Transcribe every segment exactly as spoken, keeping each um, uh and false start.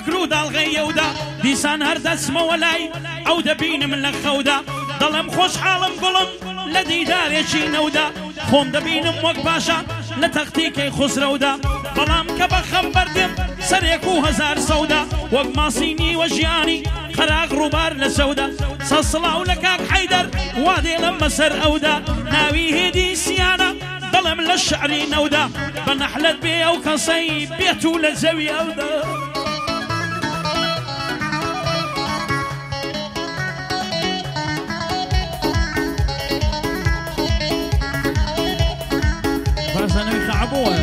فەکر و داڵغەیەودا دیسان هەر دەچمەوە لای ئەو دەبینم لە خەودا دەڵێم خۆشحاڵم گوڵم لە دیدارێکی نەودا خۆم دەبینم وەک پاشا لە تەختیکەی خوسرەودا بەڵام کە بە خەم بەردێم سەرێک و هەزار سەودا وەک ماسی نیوە ژیانی خەراق ڕووبار لە سەودا سەد سڵاو لە کاک حەیدەر وا دێڵم بەسەر ئەودا ناوی هێدی سیانە دەڵێم لە شعری نەودا بە نەحلەت بێ ئەو کەسەی بێت و لە زەوی ئەودا بازانەوی خەعبووە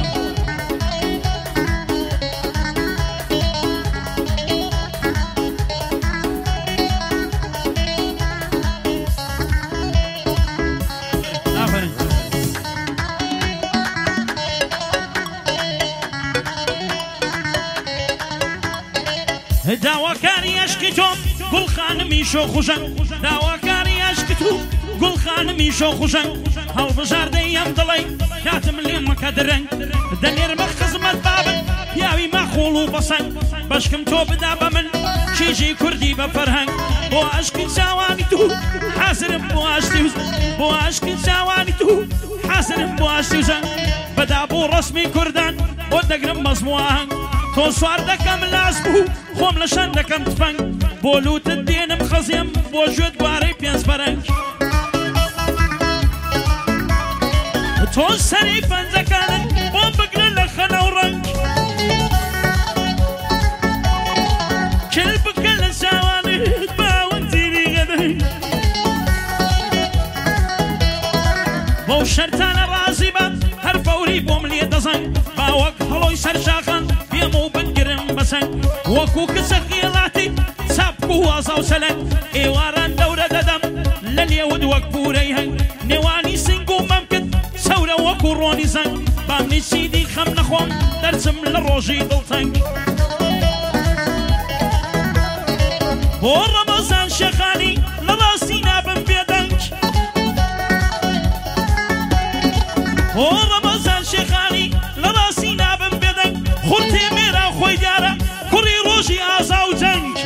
داواکاری عشقی تۆم گوڵخانمی شۆخوژەنگ داواکاری عشقی تو گوڵخانمی شۆخوژەنگ هەڵبژاردەی ئەم دڵی کاتم لێ مەکە درەنگ دەنێرمە خزمەت بابن پیاوی مەخۆڵ و بەسەنگ بەشکم تۆ بدا بە من کیژی کوردی بە فەرهەنگ بۆ عشقی چاوانی تو حازرم بۆ ئاشتی و بۆ عشقی چاوانی تو حازرم بۆ ئاشتی و زەنگ بەدا بۆ ڕەسمی کوردان بۆ دەگرم مەزموعاهەنگ تۆ سوار دەکەم لاس بوو خۆم لە شەن دەکەم تفەنگ بۆ لوتت دێنم خەزیم بۆ ژێت گوارەی پێنج بەرەنگ تۆ سەری پەنجەکانت بۆم بگرە لە خەنە و ڕەنگ کل بکە لە چاوانت باوەندیری غەدەنگ بەو شەرتانە ڕازی بە هەر فەوری بۆم لێ دەزەنگ باوەک هەڵۆی سەر شاخان بێم و بنگرم بەسەنگ وەکو کچە خێڵاتی چاپ و وازا و سەلەنگ ئێواران دەورە دەدەم لە لێود وەک پورەی هەنگ نێوانی سنگ و مەمکت سەورە وەکو ڕۆنی زەنگ بامنی چیدی خەم نەخۆم دەرچم لە ڕۆژی دڵتەنگ بۆ ڕەمەزان شێخانی لە ڕاستی نابم بێدەنگ بۆ ڕەمەزان شێخانی لە ڕاستی نابم بێدەنگ خورتێ مێرا خۆی دیارە کوڕی ڕۆژی ئازا و جەنگ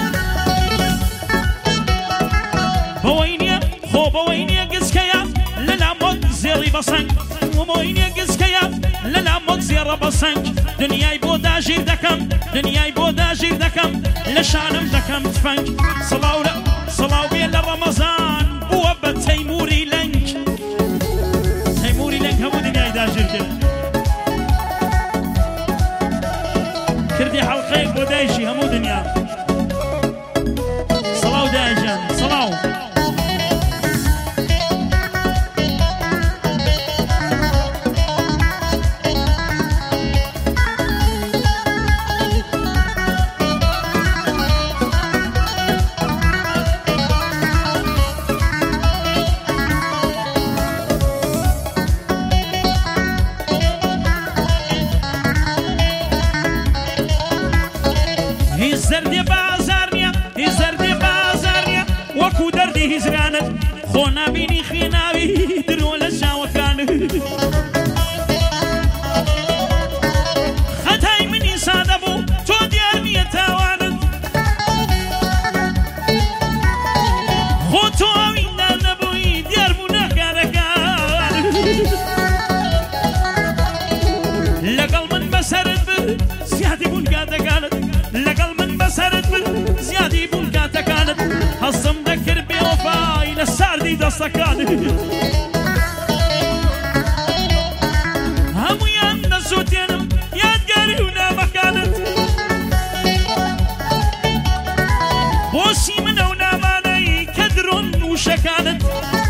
بەوەی نییە خۆ بەوەی نییە گچکەیە لەلام وەک زێڕی بەسەنگ بەوەی نییە گچکەیە لەلام وەک زێڕە بەسەنگ دنیای بۆ داژیر دەکەم دنیای بۆ داژیر دەکەم لە شانم دەکەم تفەنگ سڵاو لە سڵاو بێ لە ڕەمەزان بووە بە تەیموری لەنگ تەیموری لەنگ هەموو دنیای داژیر کرد کردی حەڵقەیەک بۆ دایشی هەموو دنیا سڵاو دایژان سڵاو زەردێ بازار نییە هیچ زەردێ بازار نییە وەکو دەردی هیزرانت خۆ نابینی خوێناوی درۆ لە چاوەکانت خەتای منی سادە بوو تۆ دیار نییە تاوانت خۆ تۆ ئەویندا نەبووی دیار بوو نەکارەکان لەگەڵ من بەسەرت بر زیادی بوون کاتەکانت لەگەڵ من بەسەرت بر زیادی بوون کاتەکانت هەستم دەکرد بێوەفای لە ساردی دەستەکانت هەموویان دەسووتێنم یادگاری و نامەکانت بۆچی منە و نامانەی کە درۆن وشەکانت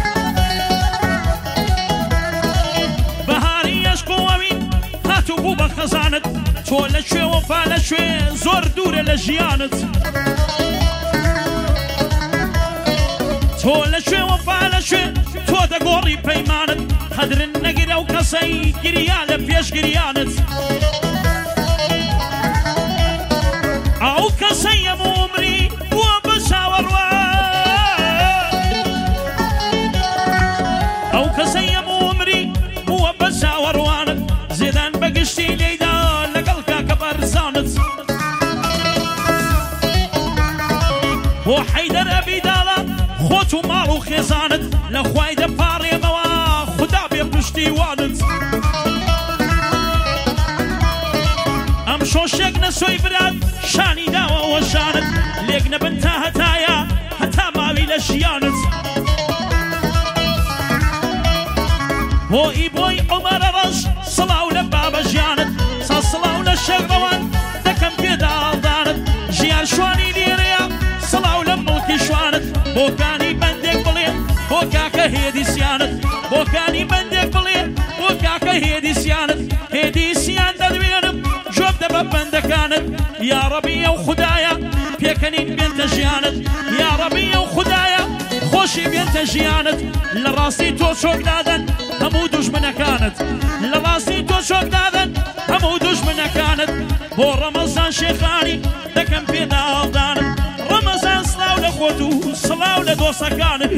بەهاری عەشق و ئەوین هاتوو بوو بە خەزانت تۆ لەکوێ وەفا لەکوێ زۆر دوورە لە ژیانت تۆ لەکوێ وەفا لەکوێ تۆ دەگۆڕی پەیمانت قەدرن نەگرە و کەسەی گریا لە پێش گریانت ئەو کەسەی هەموو عومری بووە بە چاوەڕوان ئەو کەسەی هەموو عومری بووە بە چاوەڕوانت زێدان بەگشتی لێیدا لەگەڵ کاکە بەرزانت ماڵ و خێزانت لە خوای دەپاڕێمەوە خدا بێ پشتیوانت ئەم شۆشێک نەسۆی برات شانی داوەوە شانت لێک نەبن تا هەتایە هەتا ماوی لە ژیانت بۆئی بۆی عومەرە ڕەش سڵاو لە بابە ژیانت سا سڵاو لە شەڕەوان دەکەم پێدا ئاڵدانت ژیان شوانی لێرەیە سڵاو لە مڵکی شوانت بۆکانی بەندێک بڵێ بۆ کاکە هێدی سیانت بۆکانی بەندێک بڵێ بۆ کاکە هێدی سیانت هێدی سیان دەدوێنم جۆب دەبە بەندەکانت یا ڕەبی ئەو خودایە پێکەنین بێنتە ژیانت یا ڕەبی ئەو خودایە خۆشی بێنتە ژیانت لە ڕاستی تۆ چۆک دادەن هەموو دوژمنەکانت لە ڕاستی تۆ چۆک دادەن هەموو دوژمنەکانت بۆ ڕەمەزان شێخانی دەکەم پێدا ئاڵدانت ڕەمەزان سڵاو لە خۆت و سڵاو لە دۆستەکانت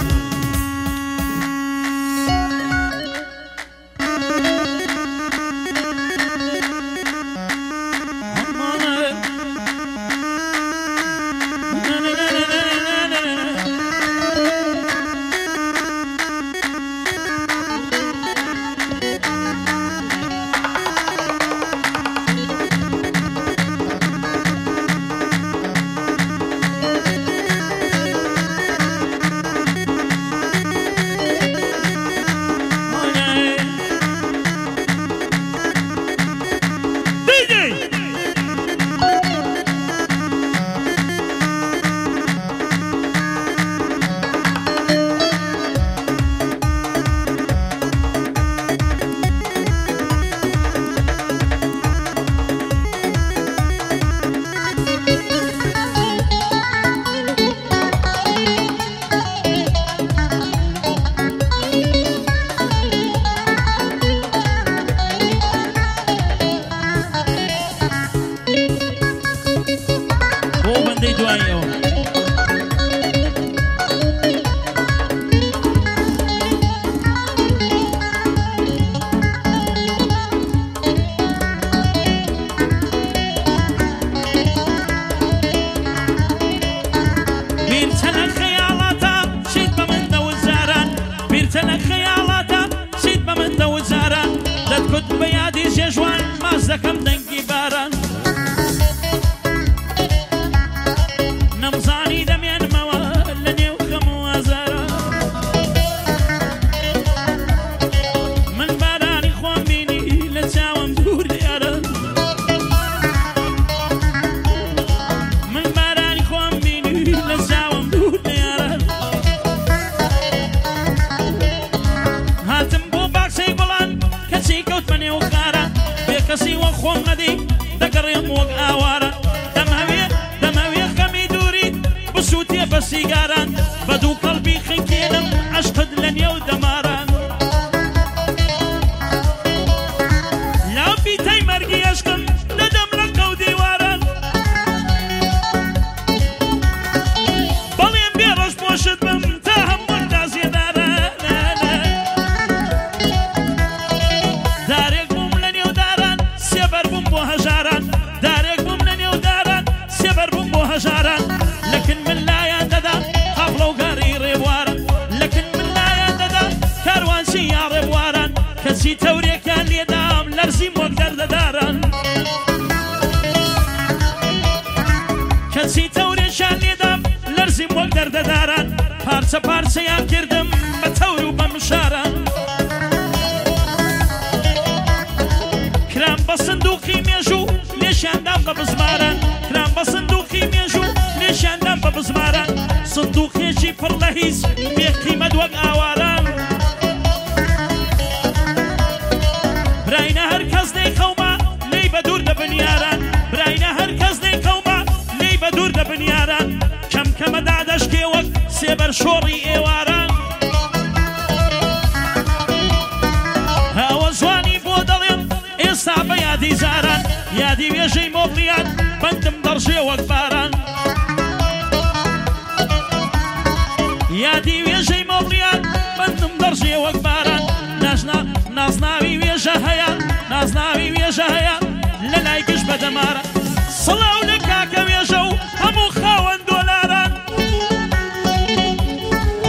پارچە پارچەیان کردم بە تەور و بە مشاران کرام بە سندوقی مێژوو لێشاندام بە بزماران کرام بە سندوقی مێژوو لێشاندام بە بزماران سندوقێکی پڕ لە هیچ بێقیمەت وەک ئاواران براینە هەر کەس دەی قەوما لێی بە دوور دەبن یاران براینە هەر کەس دەی قەوما لێی بە دوور دەبن یاران کەم کەمە دادەشکێ وەک سێبەر شۆڕی ئێواران هاوە جوانی بۆ دەڵێن ئێستا بە یادی زاران یادی وێژەی مۆڵیان بەندم دەڕژێ وەک باران یادی وێژەی مۆڵیان بەندم دەڕژێ وەک باران نازناوی وێژە هەیە نازناوی وێژە هەیە لە لای گشت بە دەمارە سڵاو لە کاکە وێژە و هەموو خاوەن دۆلاران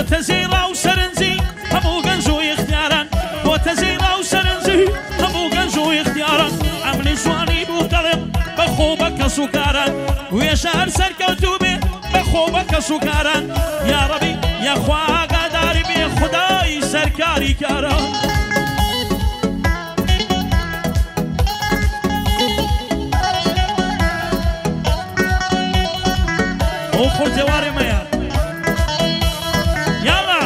تزيرا وسرنزي همو قنجو اختيارا بو تزيرا وسرنزي همو قنجو اختيارا عملي جواني بوطلق بخوبك سكارا ويا شهر سركوتوبي بخوبك سكارا يا ربي يا خوا قداري بي خداي سركاري كارا وخور جواري ميا يلا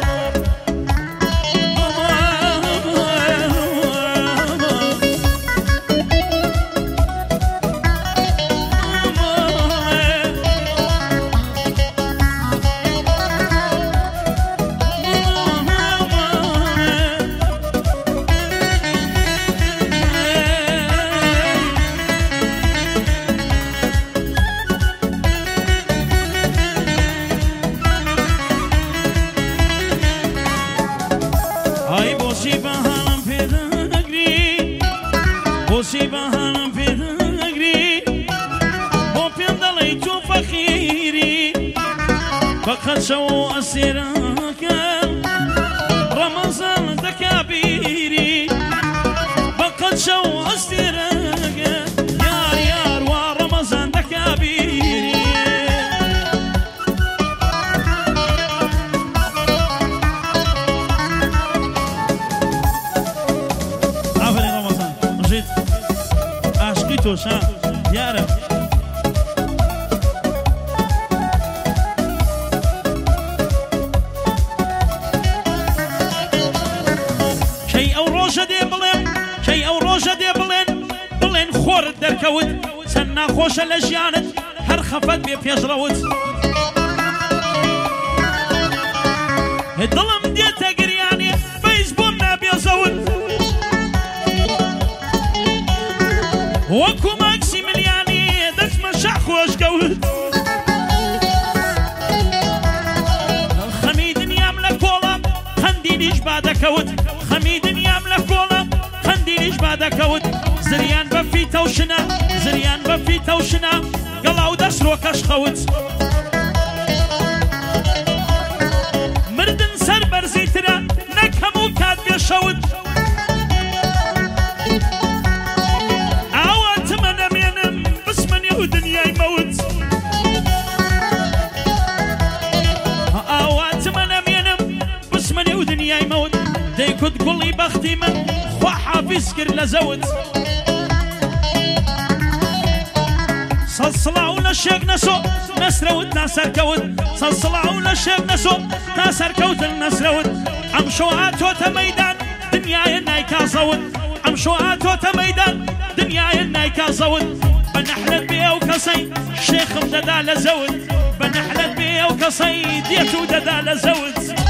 فقد شو أسيرك رمضان دكابيري فقد شو أسيرك يار يار ورمضان دكابيري عفري رمضان جيت عشقيتو شا يا رب دەرکەوت چەند ناخۆشە لە ژیانت هەر خەفەت بێ پێشڕەوت دڵم دێتە گریانێ فەیز بۆم نابێزەوت وەکو ماکسی ملیانێ دەچمە شا خۆشکەوت خەمی دنیام لە کۆڵە خەندیلیش بادەکەوت خەمی دنیام لە کۆڵە خەندیلیش بادەکەوت زریان بەفی تەوشنە زریان بەفی تەوشنە گەڵاو دەسرۆکەش خەوت مردن سەر بەرزیترە نەک هەموو کات بێشەوت ئاواتمە نەمێنم بسمەنێ و دنیای مەوت ئاواتمە نەمێنم بسمەنێ و دنیای مەوت دەیکوت گوڵی بەختی من خوا حافیز کرد لە زەوت سەڵسڵاو لە شێک نەسۆ نەسرەوت ناسەرکەوت سەڵسڵاو لە شێک نەسۆ ناسەرکەوتن نەسرەوت ئەم شۆ هاتۆتە مەیدان دنیایە نایکازەوت ئەم شۆ هاتۆتە مەیدان دنیایە نایکازەوت بە نەحلت بێ ئەو کەسەی شێخم دەدا لە زەوت بە نەحلت بێ ئەو کەسەی دێت و دەدا لە زەوت